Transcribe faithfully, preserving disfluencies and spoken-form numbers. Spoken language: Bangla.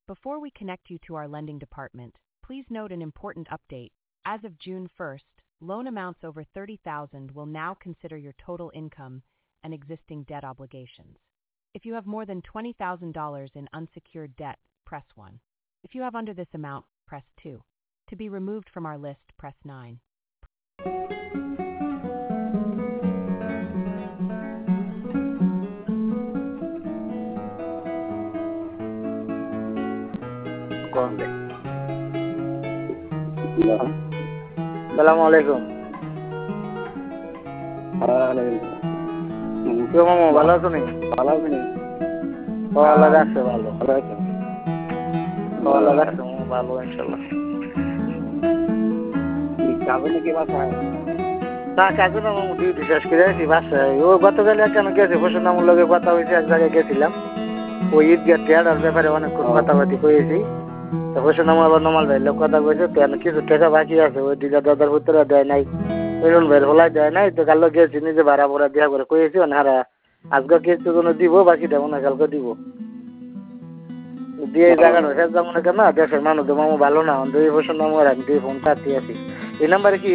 Before we connect you to our lending department, please note an important update. As of June first, loan amounts over thirty thousand dollars will now consider your total income and existing debt obligations. If you have more than twenty thousand dollars in unsecured debt, press one. If you have under this amount, press two. To be removed from our list, press nine. Assalamualaikum. কি মামু ভালো আছো নি? ভালো আছি নি? ভালো আছে ভালো। ভালো আছো? ভালো আছে ভালো ইনশাআল্লাহ। কি যাবে নাকি বাসায়? তা কাজে না মামু ডিউটি শেষ করে আসি বাসায়। ও গতকাল কেন গেছে বসে নামুর লগে কথা হয়েছে এক জায়গায় গেছিলাম। ওই ঈদগাহ টেয়ার ব্যাপারে অনেকক্ষণ কথাবার্তি করেছি। তো বসে নামু আবার নমাল ভাইয়ের লোক কথা কয়েছে তো কিছু টাকা বাকি আছে ওই দিঘা দাদার ভিতরে দেয় নাই। ওইরকম ভাইয়ের হলাই দেয় নাই তো কালো গেছি নিজে ভাড়া ভরা দেওয়া করে কয়েছি ওনারা আজকে কিছু কোনো দিব বাকিটা মনে কালকে দিব। দিয়ে এই জায়গাটা শেষ যাবো না কেন দেশের মানুষ মামু ভালো না দুই বছর নামু আর আমি দুই ফোন কাটতে আছি এই নাম্বারে কি